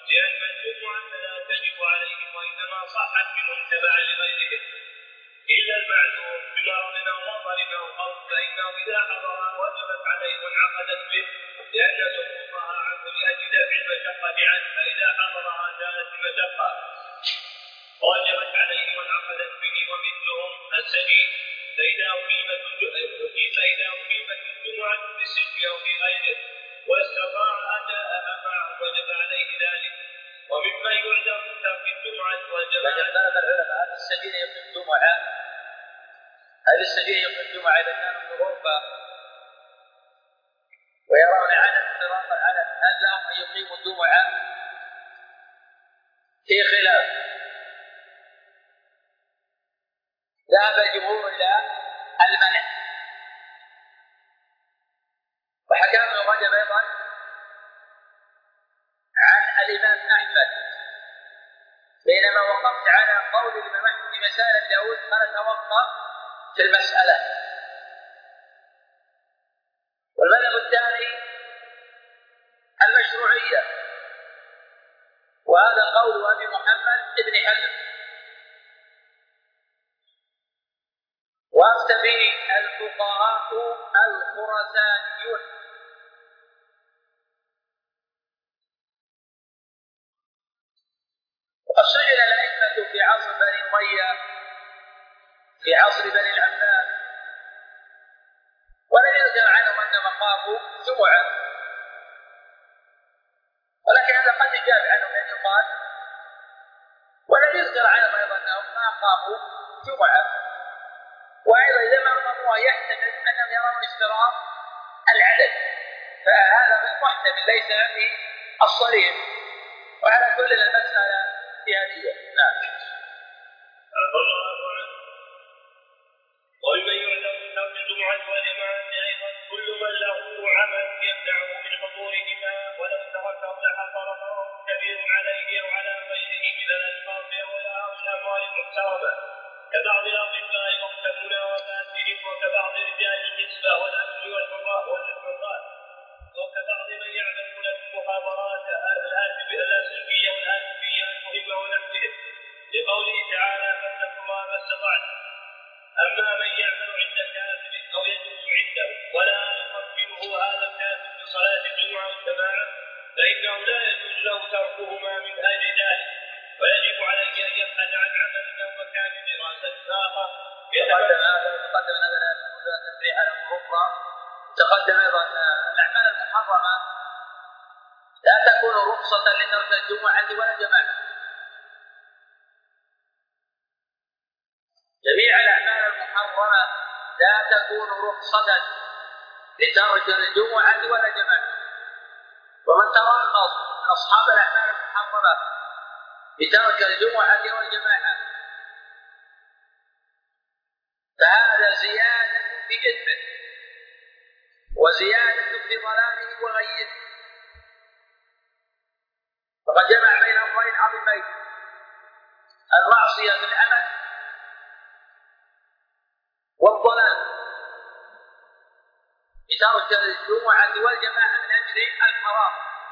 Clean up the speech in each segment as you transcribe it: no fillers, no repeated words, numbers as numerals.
لأن الجمعة لا تجب عليهم وإنما صحت منهم تبعا لغيرهم إلا المعذور بمرض أو مطر أو خوف فإنه إذا حضرها وجبت عليه وانعقدت به لأن سقوطها عنه لأجل دفع المشقة عنه فإذا حضرها زالت المشقة وجبت عليه وانعقدت به ومثلهم السبيل فإذا أقيمت الجمعة بالسجن أو في غيره واستطاع أداءها معه وجب عليه ذلك. ومما يعذر من ترك الجمعة والجماعة اختلف العلماء هل السبيل يقيم الجمعة؟ هل السبيل يقيم الجمعة إذا كانوا في غرفة ويرون عدد افتراض العدد هل لهم أن يقيموا الجمعة؟ في خلاف. ذهب الجمهور إلى المنع وحكى ابن رجب أيضا عن الإمام أحمد بينما وقفت على قول الإمام أحمد في مسألة داود فنتوقف في المسألة. والمذهب الثاني المشروعية وهذا قول أبي محمد بن حزم وافتى به الفقهاء الخراسانيون. وقد سئل الأئمة في عصر بني أمية في عصر بني العباس ولم يذكر عنهم أنهم قاموا جمعة ولكن هذا قد يجاب عنهم أن يقال ولم يذكر عنهم أيضا أنهم ما قاموا جمعة. وأيضا إذا ما قاموها يحتمل أنهم يرون اشتراط العدد فهذا محتمل ليس في الصريح. وعلى كل المسألة اجتهادية. نعم. ومن يعلم من ترك الجمعة والجماعة أيضا كل من له عمل يمنعه من حضورهما ولو تركه لحصل ضرر كبير عليه أو على غيره من الأشخاص أو الأموال المحترمة كبعض الأطباء وقت مناوباتهم وكبعض رجال النسبة والأمن والحراس وكبعض من يعملون في المخابرات الأسلمية والهاتفية المهمة ونحوهم لقوله تعالى فاتقوا الله ما استطعتم. أما من يعمل عند كافر أو يجلس عنده ولا يقبله هذا الكافر بصلاة الجمعة والجماعة فإنه لا يجوز له تركهما من أجل ذلك ويجب عليه أن يبحث عن عمل أو مكان دراسة آخر. تقدم هذا التفريع على الأخرى. تقدم أيضا الأعمال المحرمة لا تكون رخصة لترك الجمعة ولا جماعة. جميع الأعمال المحرمة لا تكون رخصة لترك الجمعة ولا جماعة. ومن ترخص أصحاب الأعمال المحرمة بترك الجمعة والجماعة فهذا زيادة في إثمه وزيادة في ضلاله وغيه. فقد جمع بين أمرين عظيمين المعصية في العمل والضلال بترك الجمعة والجماعة من أجل الحرام.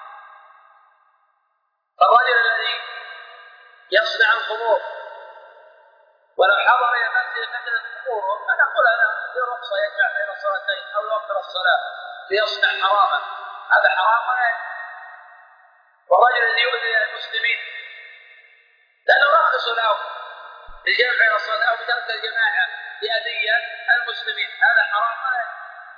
فالرجل الذي يصنع الخمور ولو حضر إلى المسجد مثل خموره فنقول أنا في رخصة يجمع بين الصلاتين أو يوقر الصلاة ليصنع حراما هذا حرام ولا يجب. والرجل الذي يؤذي المسلمين لا نرخص له بالجمع بين الصلاة أو بترك الجماعة لأذية المسلمين هذا حرام ولا يجب.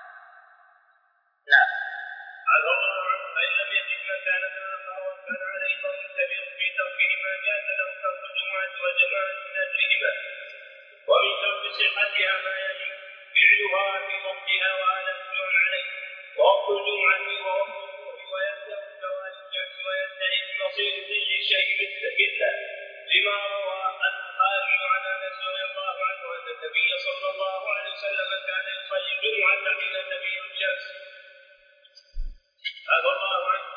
نعم. عفى الله عنه فإن لم يجد مكانا آخر وكان عليه ضرر كبير في تركه ما جاز له ترك الجمعة والجماعة من أجلهما. ومن شرط صحتها ما يلي فعلها في وقتها وهذا مجمع عليه ووقت الجمعة ووقت الظهر ويبدأ زوال الشمس وينتهي بمصير ظل الشيء مثله لما روى البخاري عن أنس رضي الله عنه أن النبي صلى الله عليه وسلم كان يصلي الجمعة حين تميل الشمس. عفى الله عنه.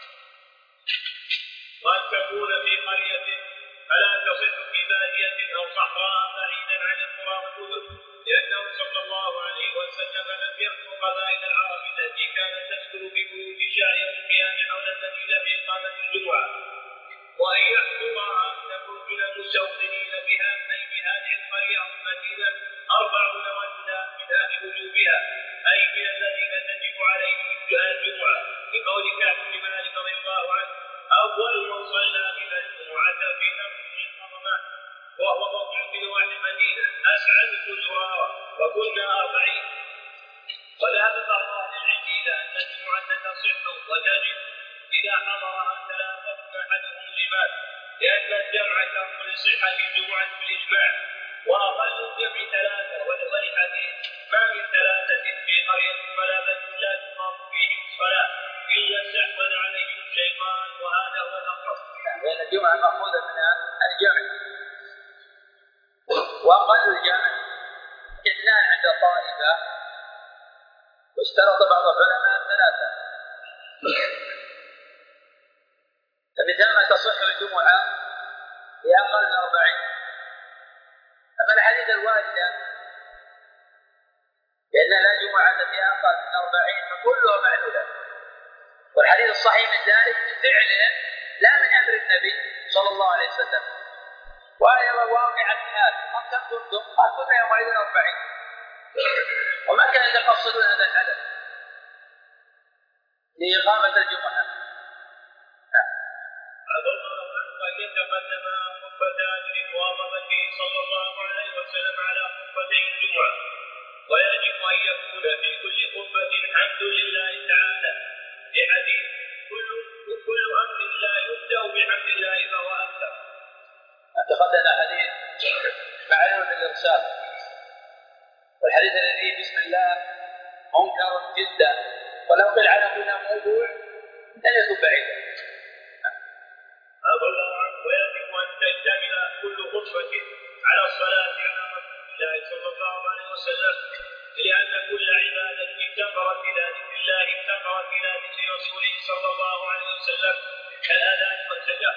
وأن تكون في قرية فلا تصح في بادية أو صحراء بعيدا عن القرى والمدن، لأنه صلى الله عليه وسلم لم يأمر قبائل العرب التي كانت تسكن في بيوت شعر القيام حول المدينة بإقامة الجمعة، وأن يحضرها تكون من المستوطنين بها أي بهذه القرية أو المدينة 40 رجلا من أهل وجوبها، أي من الذين تجب عليهم الجمعة، بقول كعب بن مالك رضي الله عنه: أول من صلى بنا الجمعة فينا الحرمات، وهو موضع من واحد المدينة أسعد بن زرارة، وكنا 40. وذهب بعض أهل العلم إلى أن الجمعة تصح وتجب إذا حضرها 3 أحدهم الإمام، لأن الجمع شرط لصحة الجمعة بالإجماع، وأقل الجمع 3، ولحديث: ما من 3 في قرية ولا بد لا تقام فيهم الصلاة إلا استحوذ عليهم الشيطان، وهذا هو الأقرب. لأن الجمعة مأخوذة من الجمع، وأقل الجمع 2 عند طائفة، واشترط بعض العلماء 3. فمثل ما تصح الجمعة بأقل من 40. أما الحديث الواردة بأن لا جمعة في أقل من 40 فكلها معلولة، والحديث الصحيح من ذلك من فعله لا من أمر النبي صلى الله عليه وسلم. وأيضا واقع الحال: قد تنظر كل يومئذ 40، وما كان يقصدون هذا الحدث لإقامة الجمعة. أن يتقدم خطبتان لمواظبته صلى الله عليه وسلم على خطبتي الجمعة، ويجب أن يكون في كل خطبة حمد لله تعالى، لحديث: كل أمر لا يبدأ بحمد الله فهو أكثر. تقدم حديث معلول بالإرسال، والحديث الذي بسم الله منكر جدا، ولو قيل على كل موضوع لن يكون بعيدا. ويجب أن تشتمل كل خطبة على الصلاة على رسول الله صلى الله عليه وسلم، لأن كل عبادة افتقرت إلى ذكر الله افتقرت إلى ذكر رسوله صلى الله عليه وسلم كالأذان والزكاة.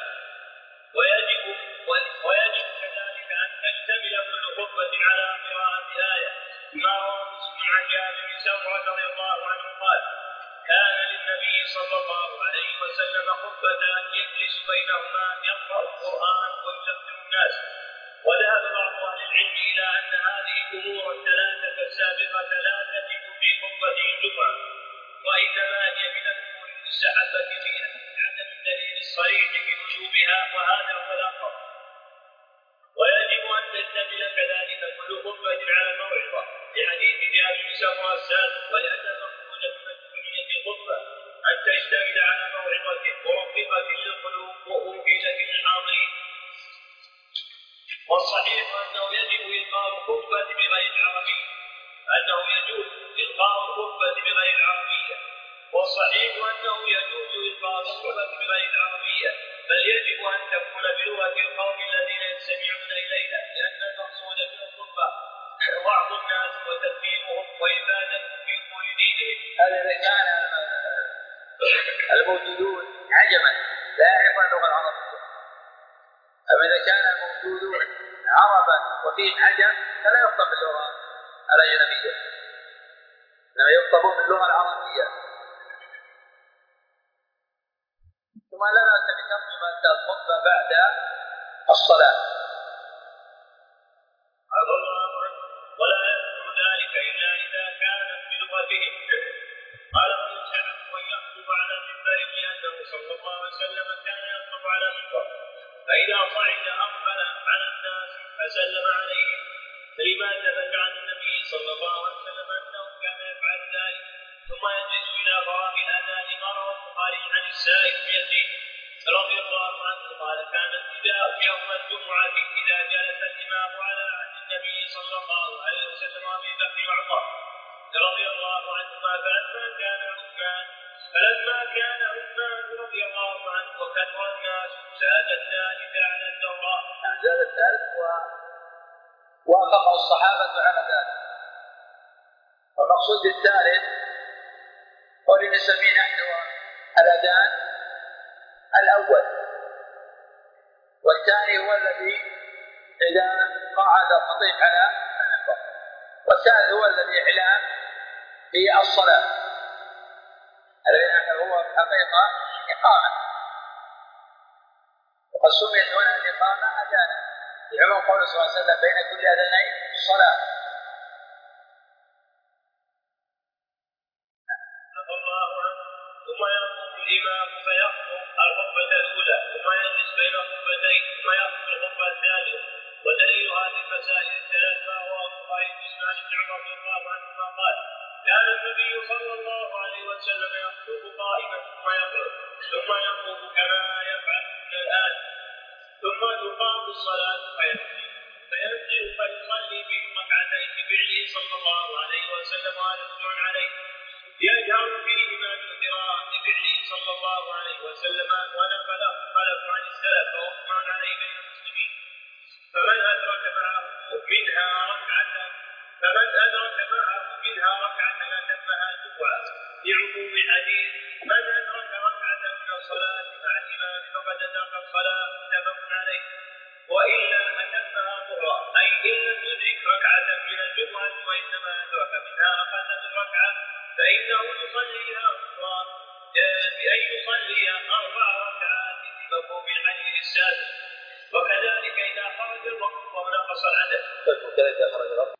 ويجب كذلك أن تشتمل كل خطبة على قراءة آية، ما رواه مسلم عن جابر بن سمرة رضي الله عنه قال: كان للنبي صلى الله عليه وسلم خطبتان يجلس بينهما يقرأ القرآن ويذكر الناس. وذهب بعض أهل العلم إلى أن هذه الأمور ال3 السابقة لا تجب في خطبة الجمعة، وإنما هي من الأمور المستحبة فيها لعدم الدليل الصريح بوجوبها، وهذا هو الأقرب. ويجب أن تشتمل كذلك كل خطبة على موعظة، لحديث جابر بن سمرة السابق، ولأن المقصود بمشروعية الخطبة أن تشتمل على موعظة مرققة للقلوب ومفيدة للحاضرين. والصحيح أنه يجب إلقاء الخطبة بغير العربية، بل يجب أن تكون بلغة القوم الذين يستمعون إليها، لأن المقصود من الخطبة وعظ الناس وتفهيمهم وإفادتهم في أمور دينهم. هذا إذا كان الموجودون عجما لا يعرفون اللغة العربية، أما إذا كان الموجودون عربا وفيهم عجم فلا يخطب باللغة الأجنبية، إنما يخطبون باللغة العربية. ثم لا بأس بترجمة الخطبة بعد الصلاة. ولا يكون ذلك إلا إذا كانت بلغتهم. قال ابن سعد: ويخطب على المنبر، لأنه صلى الله عليه وسلم كان يخطب على المنبر، فإذا صعد أقبل على الناس فسلم عليهم، لما ثبت عن النبي صلى الله عليه وسلم أنه كان يفعل ذلك، ثم يجلس إلى فراغ الأذان. ما روى البخاري عن السائب بن يزيد رضي الله عنه قال: كان النداء يوم الجمعة إذا جلس الإمام على عهد النبي صلى الله عليه وسلم وأبي بكر وعمر رضي الله عنهما، فلما كان عثمان رضي الله عنه وكثر الناس زاد الثالث على الدوراء. زاد الثالث ووافقه الصحابة على ذلك. والمقصود الثالث هو اللي نسميه نحن الأذان الأول، والثاني هو الذي إذا نضيف على من. والثالث هو الذي إعلان في الصلاة، الذي هو حقيقة إقامة، وقد سميت هنا الإقامة أذانا لعموم قوله صلى الله عليه وسلم بين كل أذانين صلاة. ثم يقوم الإمام فيخطب الخطبة الأولى ثم يجلس بين الخطبتين ثم يخطب الخطبة الثانية. ودليل هذه المسائل الثلاث ما رواه البخاري في عن ابن عمر رضي الله عنهما قال: كان النبي صلى الله عليه وسلم يخطب قائما ثم يقول ثم يقوم كما يفعل الآن ثم تقام الصلاة فينزل فيصلي بهم ركعتين بفعله صلى الله عليه وسلم وآله عليه يجهر فيهما بالقراءة بفعله صلى الله عليه وسلم ونقله خلف عن السلف وعثمان عليه من المسلمين. فمن أدرك معه منها ركعة أتمها جمعة لعموم الحديث: من أدرك ركعة من الصلاة مع الإمام فقد أدرك الصلاة متفق عليه. وإلا أتمها ظهرا، أي إن لم يدرك ركعة من الجمعة وإنما أدرك منها أقل من ركعة فإنه يصليها أخرى بأن يصلي 4 ركعات بمفهوم الحديث السادس. وكذلك إذا خرج الوقت ونقص العدد.